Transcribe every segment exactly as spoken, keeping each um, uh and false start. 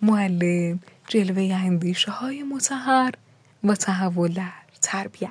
معلم جلوه اندیشه های مطهر و تحول در تربیت.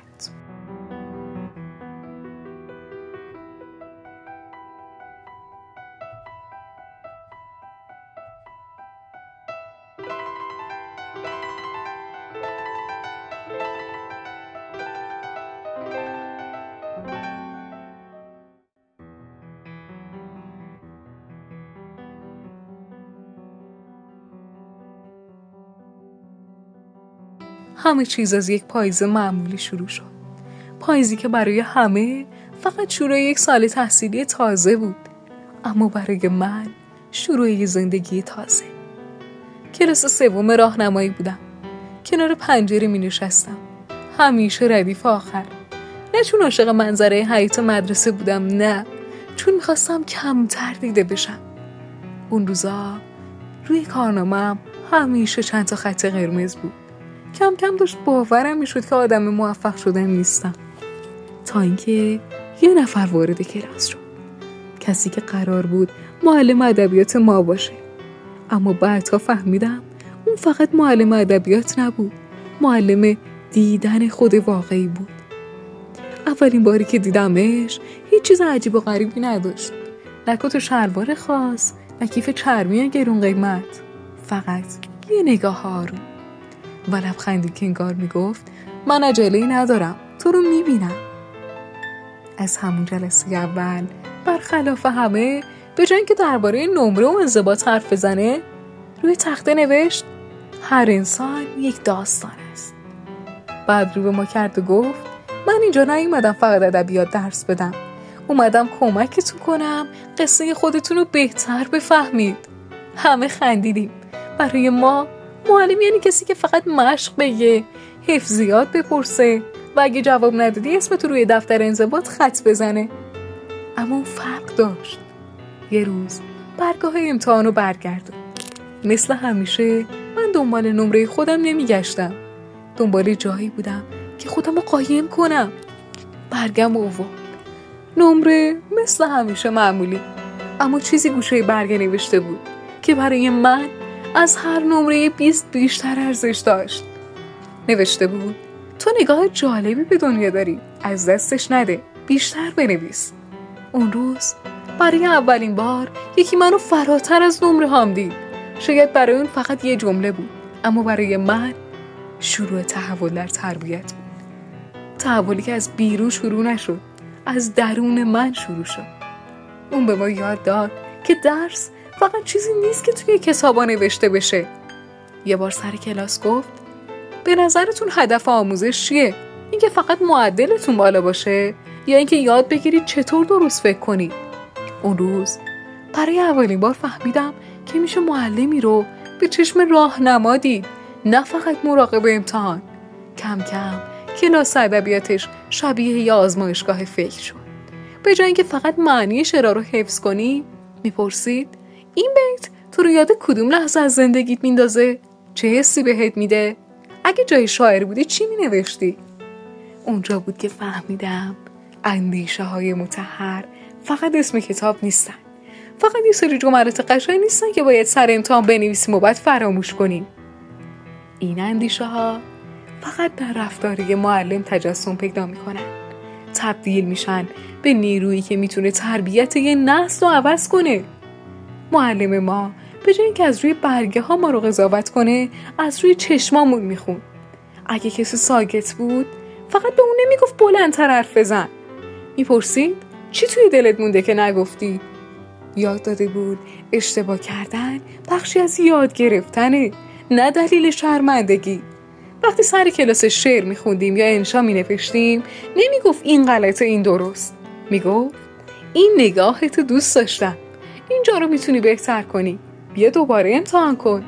همه چیز از یک پاییز معمولی شروع شد. پاییزی که برای همه فقط شروع یک سال تحصیلی تازه بود، اما برای من شروع یک زندگی تازه. کلاس سوم راهنمایی بودم. کنار پنجره می نشستم، همیشه ردیف آخر. نه چون عاشق منظره حیاط مدرسه بودم، نه چون میخواستم کمتر دیده بشم. اون روزا روی کارنامه‌ام همیشه چند تا خط قرمز بود. کم کم داشت باورم میشد که آدم موفق شدن نیستم، تا اینکه یه نفر وارد کلاس شد، کسی که قرار بود معلم ادبیات ما باشه. اما بعدها فهمیدم اون فقط معلم ادبیات نبود، معلم دیدن خود واقعی بود. اولین باری که دیدمش هیچ چیز عجیب و غریبی نداشت، نه کت و شلوار خاص، نه کیف چرمی گرون قیمت، فقط یه نگاه آروم و لبخندی که انگار میگفت من عجله‌ای ندارم، تو رو میبینم. از همون جلسه اول برخلاف همه، به جای اینکه درباره نمره و انضباط حرف بزنه، روی تخته نوشت هر انسان یک داستان است. بعد رو به ما کرد و گفت من اینجا نیومدم فقط ادبیات درس بدم، اومدم کمکتون کنم قصه خودتون رو بهتر بفهمید. همه خندیدیم. برای ما معلم یعنی کسی که فقط مشق بگه، حفظیات بپرسه و اگه جواب ندادی اسمت روی دفتر انضباط خط بزنه. اما اون فرق داشت. یه روز برگاه امتحانو برگردون. مثل همیشه من دنبال نمره خودم نمیگشتم، دنبال جایی بودم که خودمو قایم کنم. برگم اوورد، نمره مثل همیشه معمولی، اما چیزی گوشه برگه نوشته بود که برای من از هر نمره بیست بیشتر ارزش داشت. نوشته بود تو نگاه جالبی به دنیا داری، از دستش نده، بیشتر بنویس. اون روز برای اولین بار یکی منو فراتر از نمره هام دید. شاید برای اون فقط یه جمله بود، اما برای من شروع تحول در تربیت بود. تحولی که از بیرون شروع نشد، از درون من شروع شد. اون به ما یاد داد که درس فقط چیزی نیست که توی کتابا نوشته بشه. یه بار سر کلاس گفت به نظرتون هدف آموزش چیه؟ اینکه فقط معدلتون بالا باشه یا اینکه یاد بگیرید چطور درست فکر کنید؟ اون روز برای اولین بار فهمیدم که میشه معلمی رو به چشم راهنما دید، نه فقط مراقب امتحان. کم کم کلاس ادبیاتش شبیه یه آزمایشگاه فکر شد. به جای اینکه فقط معنی شعرها رو حفظ کنی، میپرسید این بیت تو رو یاد کدوم لحظه از زندگیت میندازه؟ چه حسی بهت میده؟ اگه جای شاعر بودی چی مینوشتی؟ اونجا بود که فهمیدم اندیشه های مطهر فقط اسم کتاب نیستن، فقط یه سری جملات قشنگ نیستن که باید سر امتحان بنویسیم و بعد فراموش کنیم. این اندیشه ها فقط در رفتار یه معلم تجسم پیدا میکنن، تبدیل میشن به نیرویی که میتونه تربیت یه نسل رو عوض کنه. معلم ما به جای اینکه از روی برگه ها ما رو قضاوت کنه، از روی چشمامون میخون. اگه کسی ساکت بود فقط به اون نمیگفت بلندتر حرف بزن، میپرسید چی توی دلت مونده که نگفتی؟ یاد داده بود اشتباه کردن بخشی از یاد گرفتنه، نه دلیل شرمندگی. وقتی سر کلاس شعر میخوندیم یا انشا مینوشتیم نمیگفت این غلطه این درست، میگفت این نگاهتو دوست داشتم، اینجا رو میتونی بهتر کنی، بیا دوباره امتحان کن.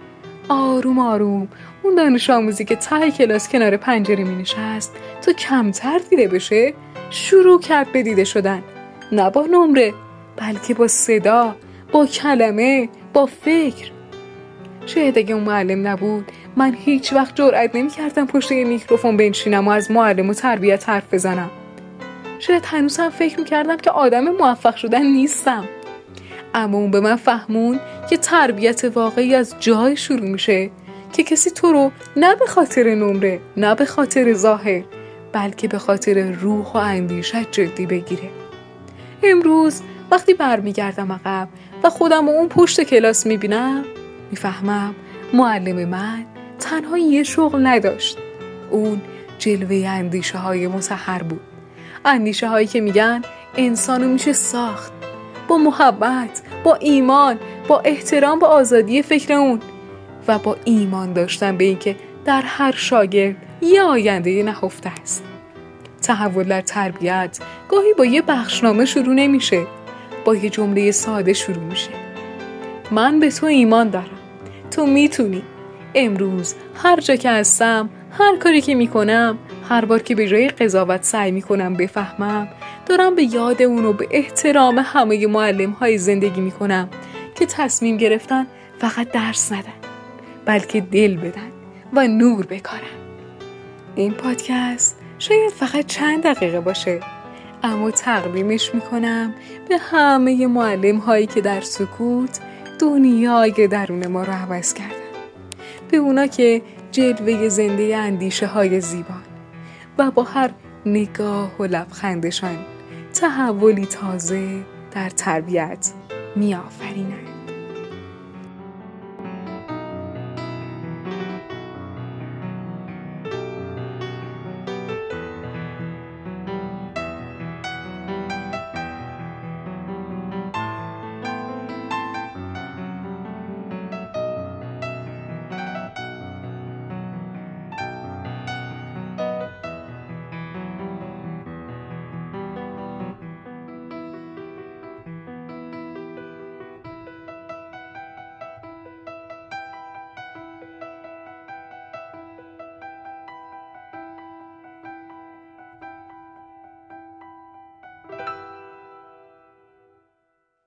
آروم آروم اون دانش آموزی که ته کلاس کنار پنجره می نشست تا کمتر دیده بشه شروع کرد به دیده شدن، نه با نمره بلکه با صدا، با کلمه، با فکر. شاید اگه اون معلم نبود من هیچ وقت جرئت نمی کردم پشت یه میکروفون بنشینم و از معلم و تربیت حرف بزنم. شاید هنوز هم فکر می کردم که آدم موفق شدن نیستم. اما اون به من فهمون که تربیت واقعی از جای شروع میشه که کسی تو رو نه به خاطر نمره، نه به خاطر ظاهر، بلکه به خاطر روح و اندیشت جدی بگیره. امروز وقتی برمیگردم عقب و خودم رو اون پشت کلاس میبینم، میفهمم معلم من تنها یه شغل نداشت. اون جلوه اندیشه های مطهر بود. اندیشه هایی که میگن انسانو میشه ساخت با محبت، با ایمان، با احترام به آزادی فکر اون و با ایمان داشتن به این که در هر شاگرد یه آینده نهفته است. تحول در تربیت گاهی با یه بخشنامه شروع نمیشه، با یه جمله ساده شروع میشه. من به تو ایمان دارم، تو میتونی. امروز هر جا که هستم، هر کاری که میکنم، هر بار که به جای قضاوت سعی میکنم بفهمم، دارم به یاد اون و به احترام همه معلم های زندگی میکنم که تصمیم گرفتن فقط درس ندن، بلکه دل بدن و نور بکارن. این پادکست شاید فقط چند دقیقه باشه، اما تقدیمش میکنم به همه معلم هایی که در سکوت دنیای درون ما رو عوض کردن، به اونا که جلوه زنده اندیشه های زیبان و با هر نگاه و لبخندشان تحولی تازه در تربیت می آفرینند.